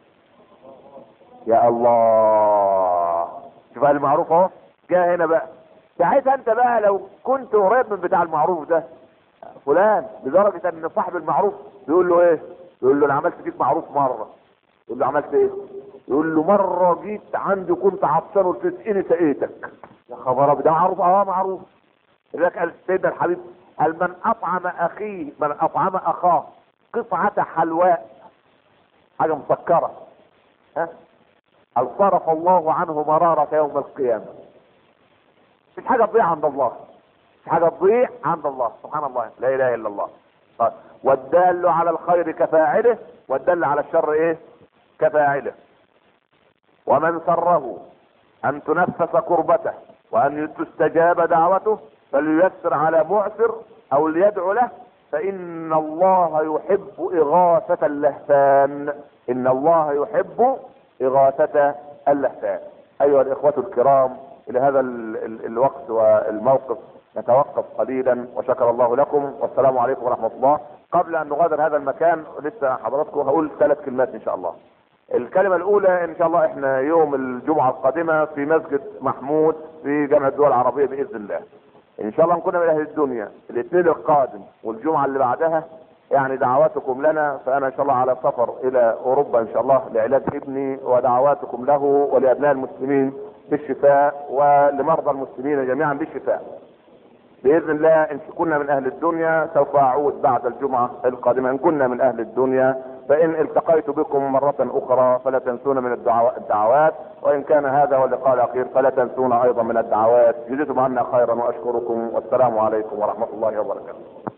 يا الله، شوف المعروف اهو جاء هنا بقى. ساعتها انت بقى لو كنت قريب من بتاع المعروف ده فلان، لدرجة ان صاحب المعروف بيقول له ايه؟ يقول له انا عملت فيك معروف مرة. يقول له عملت ايه؟ يقول له مرة جيت عندي كنت عطشان وتسقيني سقيتك. يا خبر ابيض، ده معروف. اه معروف. لذلك قال سيدنا الحبيب قال من اطعم اخيه من اطعم اخاه قطعة حلواء، حاجة مسكرة، ها، قال صرف الله عنه مرارة يوم القيامة. مش حاجة تضيع عند الله، مش حاجة تضيع عند الله. سبحان الله، لا اله الا الله. طيب. والدال على الخير كفاعله والدال على الشر ايه؟ كفاعله. ومن سره ان تنفس كربته وان تستجاب دعوته فلييسر على معسر او ليدعو له، فان الله يحب اغاثة اللهفان. ان الله يحب اغاثة اللهفان. ايها الاخوة الكرام، الى هذا ال ال الوقت والموقف نتوقف قليلا، وشكر الله لكم، والسلام عليكم ورحمة الله. قبل ان نغادر هذا المكان لسه حضراتكم هقول ثلاث كلمات ان شاء الله. الكلمة الاولى ان شاء الله احنا يوم الجمعة القادمة في مسجد محمود في جامعة الدول العربية باذن الله. ان شاء الله نكون من اهل الدنيا الاثنين القادم والجمعة اللي بعدها، يعني دعواتكم لنا، فانا ان شاء الله على سفر الى اوروبا ان شاء الله لعلاج ابني، ودعواتكم له ولابناء المسلمين بالشفاء ولمرضى المسلمين جميعا بالشفاء باذن الله. ان كنا من اهل الدنيا سوف اعود بعد الجمعة القادمة ان كنا من اهل الدنيا، فان التقيت بكم مرة اخرى فلا تنسون من الدعوات، وان كان هذا هو اللقاء الاخير فلا تنسون ايضا من الدعوات. جزيتم عنا خيرا واشكركم، والسلام عليكم ورحمة الله وبركاته.